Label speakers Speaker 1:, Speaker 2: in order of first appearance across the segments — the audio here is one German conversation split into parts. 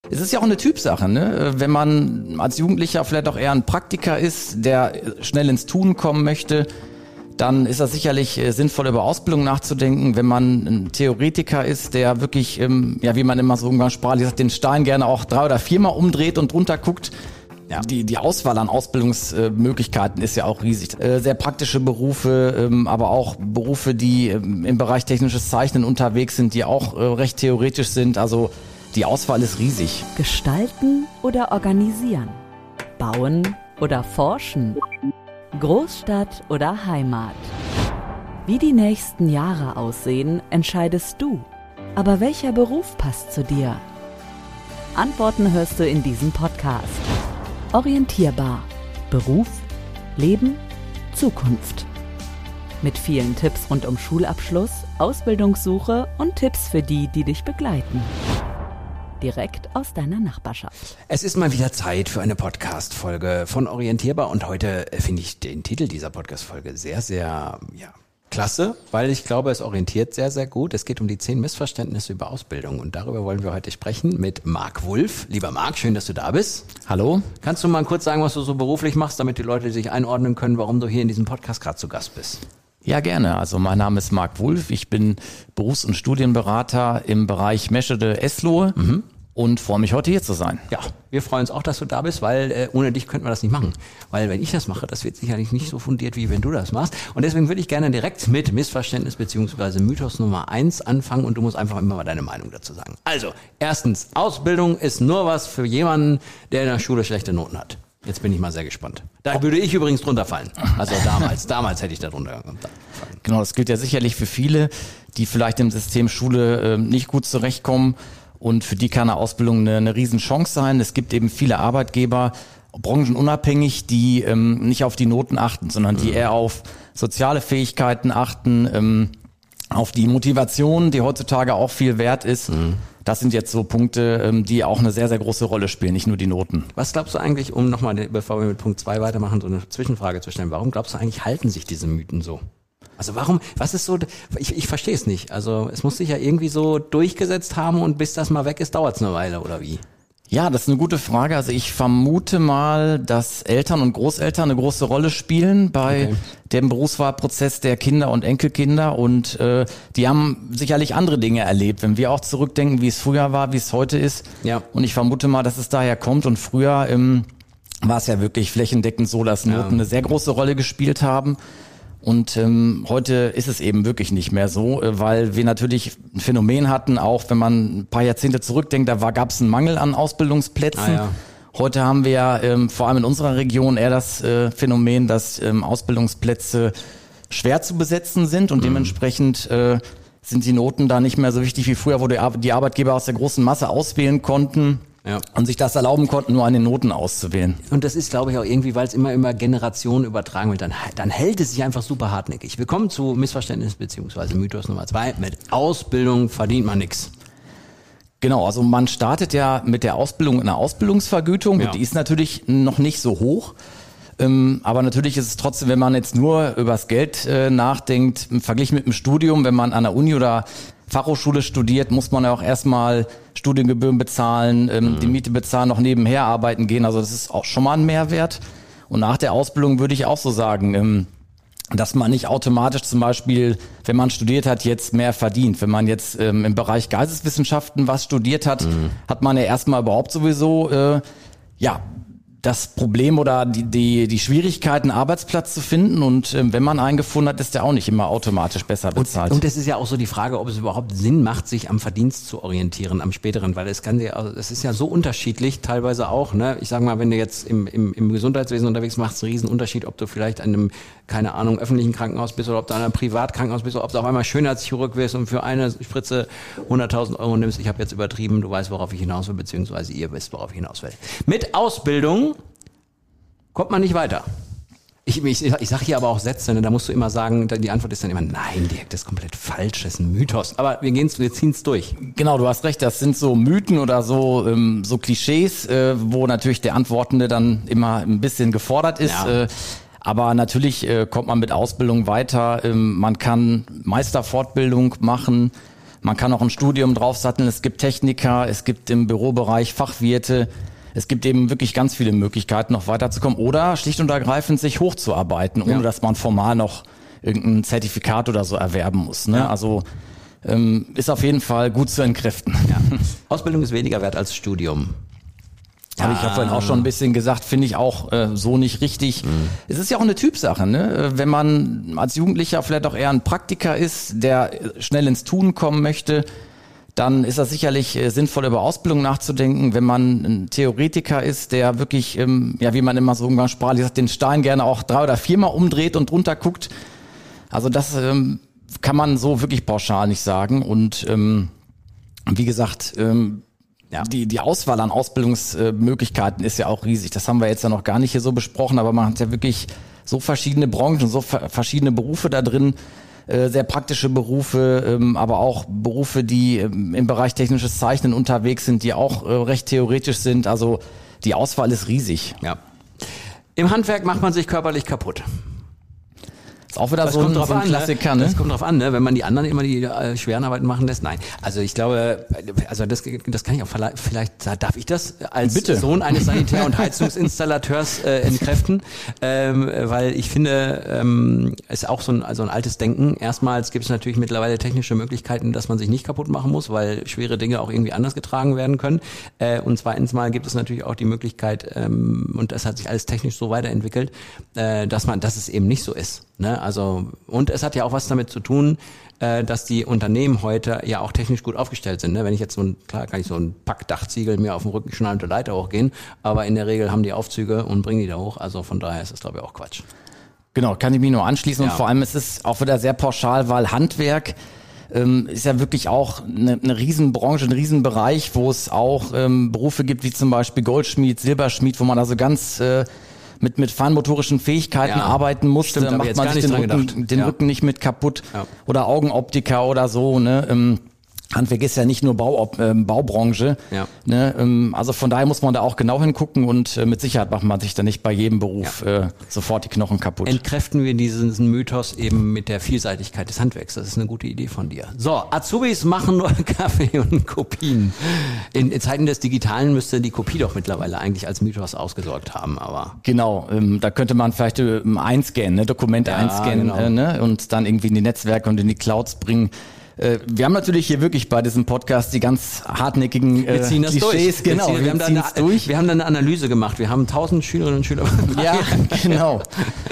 Speaker 1: Es ist ja auch eine Typsache, ne? Wenn man als Jugendlicher vielleicht auch eher ein Praktiker ist, der schnell ins Tun kommen möchte, dann ist das sicherlich sinnvoll, über Ausbildung nachzudenken. Wenn man ein Theoretiker ist, der wirklich, wie man immer so umgangssprachlich sagt, den Stein gerne auch 3 oder 4 Mal umdreht und drunter guckt, ja, die Auswahl an Ausbildungsmöglichkeiten ist ja auch riesig. Sehr praktische Berufe, aber auch Berufe, die im Bereich technisches Zeichnen unterwegs sind, die auch recht theoretisch sind. Also die Auswahl ist riesig.
Speaker 2: Gestalten oder organisieren? Bauen oder forschen? Großstadt oder Heimat? Wie die nächsten Jahre aussehen, entscheidest du. Aber welcher Beruf passt zu dir? Antworten hörst du in diesem Podcast. Orientierbar. Beruf, Leben, Zukunft. Mit vielen Tipps rund um Schulabschluss, Ausbildungssuche und Tipps für die, die dich begleiten. Direkt aus deiner Nachbarschaft.
Speaker 3: Es ist mal wieder Zeit für eine Podcast-Folge von Orientierbar und heute finde ich den Titel dieser Podcast-Folge sehr, sehr, klasse, weil ich glaube, es orientiert sehr, sehr gut. Es geht um die 10 Missverständnisse über Ausbildung und darüber wollen wir heute sprechen mit Marc Wulff. Lieber Marc, schön, dass du da bist.
Speaker 1: Hallo.
Speaker 3: Kannst du mal kurz sagen, was du so beruflich machst, damit die Leute sich einordnen können, warum du hier in diesem Podcast gerade zu Gast bist?
Speaker 1: Ja, gerne. Also mein Name ist Marc Wulff. Ich bin Berufs- und Studienberater im Bereich Meschede Eslohe und freue mich, heute hier zu sein.
Speaker 3: Ja, wir freuen uns auch, dass du da bist, weil ohne dich könnten wir das nicht machen. Weil wenn ich das mache, das wird sicherlich nicht so fundiert, wie wenn du das machst. Und deswegen würde ich gerne direkt mit Missverständnis bzw. Mythos Nummer 1 anfangen und du musst einfach immer mal deine Meinung dazu sagen. Also, erstens, Ausbildung ist nur was für jemanden, der in der Schule schlechte Noten hat. Jetzt bin ich mal sehr gespannt. Da würde ich übrigens drunter fallen. Also damals hätte ich da drunter fallen.
Speaker 1: Genau, das gilt ja sicherlich für viele, die vielleicht im System Schule nicht gut zurechtkommen. Und für die kann eine Ausbildung eine Riesenchance sein. Es gibt eben viele Arbeitgeber, branchenunabhängig, die nicht auf die Noten achten, sondern die eher auf soziale Fähigkeiten achten, auf die Motivation, die heutzutage auch viel wert ist. Das sind jetzt so Punkte, die auch eine sehr, sehr große Rolle spielen, nicht nur die Noten.
Speaker 3: Was glaubst du eigentlich, um nochmal, bevor wir mit Punkt 2 weitermachen, so eine Zwischenfrage zu stellen, warum glaubst du eigentlich, halten sich diese Mythen so? Also warum, was ist so, ich verstehe es nicht. Also es muss sich ja irgendwie so durchgesetzt haben und bis das mal weg ist, dauert es eine Weile, oder wie?
Speaker 1: Ja, das ist eine gute Frage. Also ich vermute mal, dass Eltern und Großeltern eine große Rolle spielen bei dem Berufswahlprozess der Kinder und Enkelkinder und die haben sicherlich andere Dinge erlebt. Wenn wir auch zurückdenken, wie es früher war, wie es heute ist. Ja. Und ich vermute mal, dass es daher kommt und früher war es ja wirklich flächendeckend so, dass Noten eine sehr große Rolle gespielt haben. Und heute ist es eben wirklich nicht mehr so, weil wir natürlich ein Phänomen hatten, auch wenn man ein paar Jahrzehnte zurückdenkt, gab es einen Mangel an Ausbildungsplätzen. Heute haben wir vor allem in unserer Region eher das Phänomen, dass Ausbildungsplätze schwer zu besetzen sind und dementsprechend sind die Noten da nicht mehr so wichtig wie früher, wo die Arbeitgeber aus der großen Masse auswählen konnten. Ja. Und sich das erlauben konnten, nur an den Noten auszuwählen.
Speaker 3: Und das ist, glaube ich, auch irgendwie, weil es immer Generationen übertragen wird, dann hält es sich einfach super hartnäckig. Wir kommen zu Missverständnis bzw. Mythos Nummer 2. Mit Ausbildung verdient man nichts.
Speaker 1: Genau, also man startet ja mit der Ausbildung einer Ausbildungsvergütung und die ist natürlich noch nicht so hoch. Aber natürlich ist es trotzdem, wenn man jetzt nur übers Geld nachdenkt, im Vergleich mit dem Studium, wenn man an der Uni oder Fachhochschule studiert, muss man ja auch erstmal Studiengebühren bezahlen, die Miete bezahlen, noch nebenher arbeiten gehen. Also das ist auch schon mal ein Mehrwert. Und nach der Ausbildung würde ich auch so sagen, dass man nicht automatisch zum Beispiel, wenn man studiert hat, jetzt mehr verdient. Wenn man jetzt im Bereich Geisteswissenschaften was studiert hat, hat man ja erstmal überhaupt sowieso das Problem oder die Schwierigkeit, einen Arbeitsplatz zu finden und wenn man einen gefunden hat, ist der auch nicht immer automatisch besser bezahlt.
Speaker 3: Und es ist ja auch so die Frage, ob es überhaupt Sinn macht, sich am Verdienst zu orientieren, am späteren, weil es ist ja so unterschiedlich, teilweise auch, ne? Ich sag mal, wenn du jetzt im Gesundheitswesen unterwegs bist, macht es einen riesen Unterschied, ob du vielleicht an einem, keine Ahnung, öffentlichen Krankenhaus bist oder ob du an einem Privatkrankenhaus bist oder ob du auf einmal Schönheitschirurg wirst und für eine Spritze 100.000 Euro nimmst. Ich habe jetzt übertrieben, du weißt, worauf ich hinaus will, beziehungsweise ihr wisst, worauf ich hinaus will. Mit Ausbildung kommt man nicht weiter. Ich sage hier aber auch Sätze, ne? Da musst du immer sagen, die Antwort ist dann immer, nein, Dirk, das ist komplett falsch, das ist ein Mythos. Aber wir ziehen es durch.
Speaker 1: Genau, du hast recht, das sind so Mythen oder so Klischees, wo natürlich der Antwortende dann immer ein bisschen gefordert ist. Ja. Aber natürlich kommt man mit Ausbildung weiter. Man kann Meisterfortbildung machen. Man kann auch ein Studium draufsatteln. Es gibt Techniker, es gibt im Bürobereich Fachwirte. Es gibt eben wirklich ganz viele Möglichkeiten, noch weiterzukommen oder schlicht und ergreifend sich hochzuarbeiten, ohne dass man formal noch irgendein Zertifikat oder so erwerben muss. Ne?
Speaker 3: Ja.
Speaker 1: Also ist auf jeden Fall gut zu entkräften.
Speaker 3: Ja. Ausbildung ist weniger wert als Studium.
Speaker 1: Habe ich ja vorhin auch schon ein bisschen gesagt, finde ich auch so nicht richtig. Es ist ja auch eine Typsache, ne? Wenn man als Jugendlicher vielleicht auch eher ein Praktiker ist, der schnell ins Tun kommen möchte, dann ist das sicherlich sinnvoll, über Ausbildung nachzudenken. Wenn man ein Theoretiker ist, der wirklich, wie man immer so umgangssprachlich sagt, den Stein gerne auch 3 oder 4 Mal umdreht und drunter guckt. Also das kann man so wirklich pauschal nicht sagen. Und wie gesagt, die Auswahl an Ausbildungsmöglichkeiten ist ja auch riesig. Das haben wir jetzt ja noch gar nicht hier so besprochen, aber man hat ja wirklich so verschiedene Branchen, so verschiedene Berufe da drin. Sehr praktische Berufe, aber auch Berufe, die im Bereich technisches Zeichnen unterwegs sind, die auch recht theoretisch sind. Also die Auswahl ist riesig.
Speaker 3: Ja. Im Handwerk macht man sich körperlich kaputt.
Speaker 1: Ist auch wieder so ein Klassiker, ne?
Speaker 3: Das kommt drauf an, ne? Wenn man die anderen immer die schweren Arbeiten machen lässt. Nein, also ich glaube, also das kann ich auch vielleicht darf ich das als Sohn eines Sanitär- und Heizungsinstallateurs entkräften, weil ich finde, es ist auch so ein altes Denken. Erstmals gibt es natürlich mittlerweile technische Möglichkeiten, dass man sich nicht kaputt machen muss, weil schwere Dinge auch irgendwie anders getragen werden können. Und zweitens mal gibt es natürlich auch die Möglichkeit, und das hat sich alles technisch so weiterentwickelt, dass es eben nicht so ist. Ne? Also, und es hat ja auch was damit zu tun, dass die Unternehmen heute ja auch technisch gut aufgestellt sind. Ne? Wenn ich jetzt klar kann ich so ein Packdachziegel mir auf den Rücken schnallen und der Leiter hochgehen, aber in der Regel haben die Aufzüge und bringen die da hoch. Also von daher ist das, glaube ich, auch Quatsch.
Speaker 1: Genau, kann ich mich nur anschließen. Und vor allem ist es auch wieder sehr pauschal, weil Handwerk ist ja wirklich auch eine Riesenbranche, ein Riesenbereich, wo es auch Berufe gibt, wie zum Beispiel Goldschmied, Silberschmied, wo man also ganz mit feinmotorischen Fähigkeiten arbeiten muss.
Speaker 3: Stimmt,
Speaker 1: dann macht man sich den Rücken nicht mit kaputt. Ja. Oder Augenoptiker oder so, ne? Handwerk ist ja nicht nur Baubranche. Ja. Ne? Also von daher muss man da auch genau hingucken und mit Sicherheit macht man sich da nicht bei jedem Beruf sofort die Knochen kaputt.
Speaker 3: Entkräften wir diesen Mythos eben mit der Vielseitigkeit des Handwerks. Das ist eine gute Idee von dir. So, Azubis machen nur Kaffee und Kopien. In Zeiten des Digitalen müsste die Kopie doch mittlerweile eigentlich als Mythos ausgesorgt haben. Aber
Speaker 1: genau, da könnte man vielleicht einscannen, ne? Dokumente einscannen, genau. Ne? Und dann irgendwie in die Netzwerke und in die Clouds bringen. Wir haben natürlich hier wirklich bei diesem Podcast die ganz hartnäckigen
Speaker 3: wir ziehen das
Speaker 1: Klischees.
Speaker 3: Durch. Genau, wir haben dann eine Analyse gemacht. Wir haben 1000 Schülerinnen und Schüler.
Speaker 1: Ja, genau.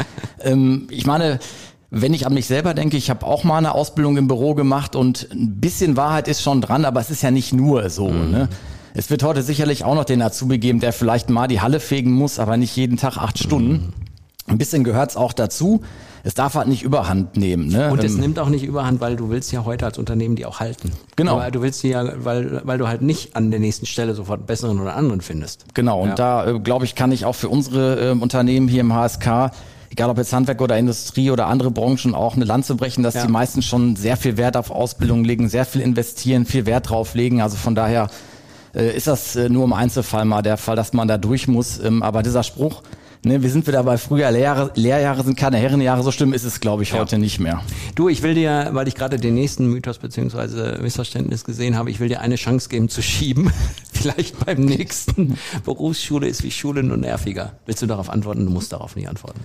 Speaker 1: Ich meine, wenn ich an mich selber denke, ich habe auch mal eine Ausbildung im Büro gemacht und ein bisschen Wahrheit ist schon dran, aber es ist ja nicht nur so. Ne? Es wird heute sicherlich auch noch den Azubi geben, der vielleicht mal die Halle fegen muss, aber nicht jeden Tag 8 Stunden. Ein bisschen gehört's auch dazu. Es darf halt nicht Überhand nehmen. Ne?
Speaker 3: Und es nimmt auch nicht Überhand, weil du willst ja heute als Unternehmen die auch halten.
Speaker 1: Genau.
Speaker 3: Aber du willst die ja, weil du halt nicht an der nächsten Stelle sofort einen besseren oder anderen findest.
Speaker 1: Genau, und da glaube ich, kann ich auch für unsere Unternehmen hier im HSK, egal ob jetzt Handwerk oder Industrie oder andere Branchen, auch eine Lanze brechen, dass die meisten schon sehr viel Wert auf Ausbildung legen, sehr viel investieren, viel Wert drauf legen. Also von daher ist das nur im Einzelfall mal der Fall, dass man da durch muss. Aber dieser Spruch, ne, wir sind wieder bei früher Lehrjahre sind keine Herrenjahre, so schlimm ist es, glaube ich, heute nicht mehr.
Speaker 3: Du, ich will dir, weil ich gerade den nächsten Mythos bzw. Missverständnis gesehen habe, ich will dir eine Chance geben zu schieben. Vielleicht beim nächsten. Berufsschule ist wie Schule nur nerviger. Willst du darauf antworten? Du musst darauf nicht antworten.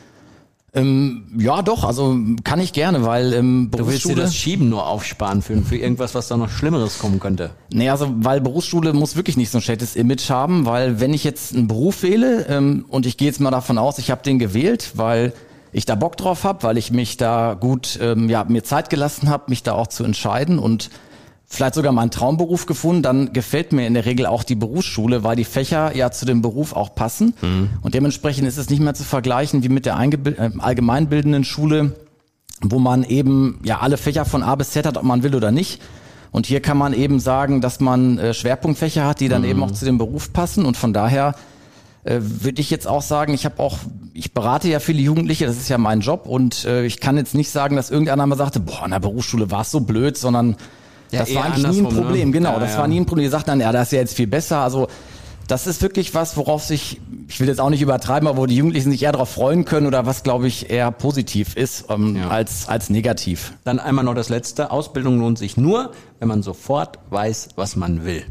Speaker 1: Ja, doch, also kann ich gerne, weil Berufsschule...
Speaker 3: Du willst dir das Schieben nur aufsparen für irgendwas, was da noch Schlimmeres kommen könnte.
Speaker 1: Nee, also weil Berufsschule muss wirklich nicht so ein schlechtes Image haben, weil wenn ich jetzt einen Beruf wähle und ich gehe jetzt mal davon aus, ich habe den gewählt, weil ich da Bock drauf habe, weil ich mich da gut, mir Zeit gelassen habe, mich da auch zu entscheiden und vielleicht sogar meinen Traumberuf gefunden, dann gefällt mir in der Regel auch die Berufsschule, weil die Fächer ja zu dem Beruf auch passen. Und dementsprechend ist es nicht mehr zu vergleichen wie mit der allgemeinbildenden Schule, wo man eben alle Fächer von A bis Z hat, ob man will oder nicht. Und hier kann man eben sagen, dass man Schwerpunktfächer hat, die dann eben auch zu dem Beruf passen. Und von daher würde ich jetzt auch sagen, ich berate ja viele Jugendliche, das ist ja mein Job. Und ich kann jetzt nicht sagen, dass irgendeiner mal sagte, in der Berufsschule war es so blöd, sondern das war eigentlich nie ein Problem, ne? Genau, das war nie ein Problem. Die sagten dann, das ist ja jetzt viel besser. Also Das ist wirklich was, worauf sich, ich will jetzt auch nicht übertreiben, aber wo die Jugendlichen sich eher darauf freuen können oder was, glaube ich, eher positiv ist als negativ.
Speaker 3: Dann einmal noch das Letzte. Ausbildung lohnt sich nur, wenn man sofort weiß, was man will.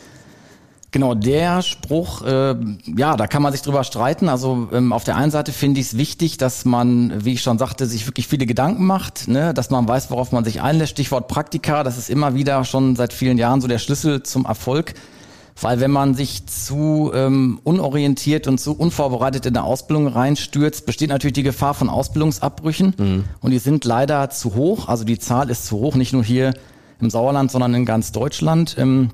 Speaker 1: Genau, der Spruch, da kann man sich drüber streiten. Also auf der einen Seite finde ich es wichtig, dass man, wie ich schon sagte, sich wirklich viele Gedanken macht, ne? Dass man weiß, worauf man sich einlässt. Stichwort Praktika, das ist immer wieder schon seit vielen Jahren so der Schlüssel zum Erfolg. Weil wenn man sich zu unorientiert und zu unvorbereitet in eine Ausbildung reinstürzt, besteht natürlich die Gefahr von Ausbildungsabbrüchen. Und die sind leider zu hoch. Also die Zahl ist zu hoch, nicht nur hier im Sauerland, sondern in ganz Deutschland.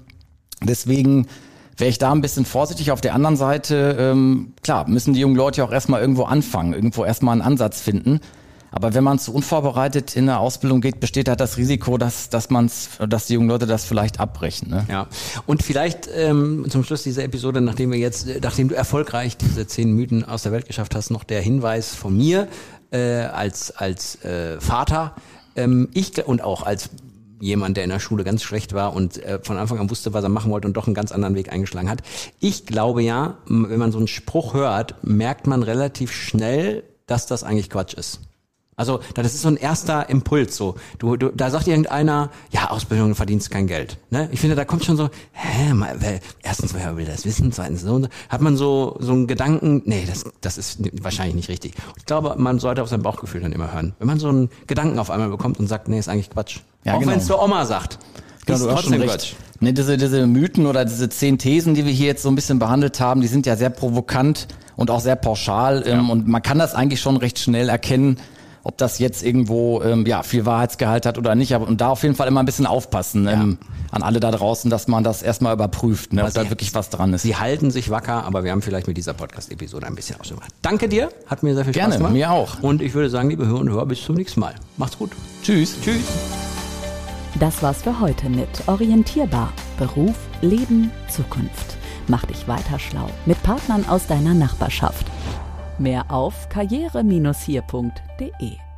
Speaker 1: Deswegen wäre ich da ein bisschen vorsichtig. Auf der anderen Seite, klar, müssen die jungen Leute auch erstmal irgendwo anfangen, irgendwo erstmal einen Ansatz finden. Aber wenn man zu unvorbereitet in eine Ausbildung geht, besteht halt das Risiko, dass die jungen Leute das vielleicht abbrechen. Ne?
Speaker 3: Ja. Und vielleicht zum Schluss dieser Episode, nachdem du erfolgreich diese 10 Mythen aus der Welt geschafft hast, noch der Hinweis von mir als Vater, und auch als jemand, der in der Schule ganz schlecht war und von Anfang an wusste, was er machen wollte und doch einen ganz anderen Weg eingeschlagen hat. Ich glaube ja, wenn man so einen Spruch hört, merkt man relativ schnell, dass das eigentlich Quatsch ist. Also, das ist so ein erster Impuls, so. Da sagt irgendeiner, ja, Ausbildung verdienst kein Geld, ne? Ich finde, da kommt schon so, erstens, wer will das wissen? Zweitens, so, hat man so einen Gedanken, nee, das ist wahrscheinlich nicht richtig. Und ich glaube, man sollte auf sein Bauchgefühl dann immer hören. Wenn man so einen Gedanken auf einmal bekommt und sagt, nee, ist eigentlich Quatsch.
Speaker 1: Ja,
Speaker 3: auch
Speaker 1: genau.
Speaker 3: wenn es der Oma sagt.
Speaker 1: Genau,
Speaker 3: ist
Speaker 1: du hast
Speaker 3: trotzdem
Speaker 1: schon recht. Ne, diese Mythen oder diese 10 Thesen, die wir hier jetzt so ein bisschen behandelt haben, die sind ja sehr provokant und auch sehr pauschal. Und man kann das eigentlich schon recht schnell erkennen, ob das jetzt irgendwo viel Wahrheitsgehalt hat oder nicht, aber und da auf jeden Fall immer ein bisschen aufpassen an alle da draußen, dass man das erstmal überprüft, ne, ob da wirklich was dran ist.
Speaker 3: Sie halten sich wacker, aber wir haben vielleicht mit dieser Podcast-Episode ein bisschen ausgemacht. Danke dir, hat mir sehr viel Spaß gemacht.
Speaker 1: Gerne, mir auch.
Speaker 3: Und ich würde sagen, liebe Hörer und Hörer, bis zum nächsten Mal. Macht's gut.
Speaker 1: Tschüss.
Speaker 3: Tschüss.
Speaker 2: Das war's für heute mit Orientierbar. Beruf, Leben, Zukunft. Mach dich weiter schlau mit Partnern aus deiner Nachbarschaft. Mehr auf karriere-hier.de